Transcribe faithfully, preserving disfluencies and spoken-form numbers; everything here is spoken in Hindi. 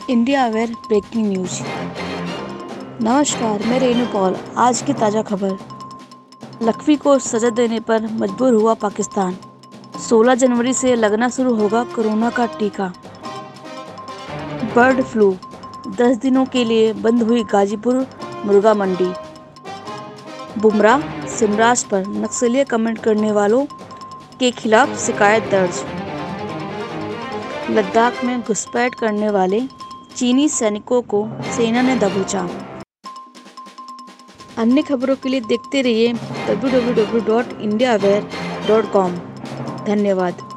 India aware breaking news. नमस्कार, मैं रेनू पॉल। आज की ताज़ा खबर। लखवी को सजा देने पर मजबूर हुआ पाकिस्तान। सोलह जनवरी से लगना शुरू होगा कोरोना का टीका। बर्ड फ्लू, दस दिनों के लिए बंद हुई गाजीपुर मुर्गा मंडी। बुमराह सिमराज पर नक्सलिया कमेंट करने वालों के खिलाफ शिकायत दर्ज। लद्दाख में घुसपैठ करने वाले चीनी सैनिकों को सेना ने दबोचा। अन्य खबरों के लिए देखते रहिए W W W dot India aware dot com. धन्यवाद।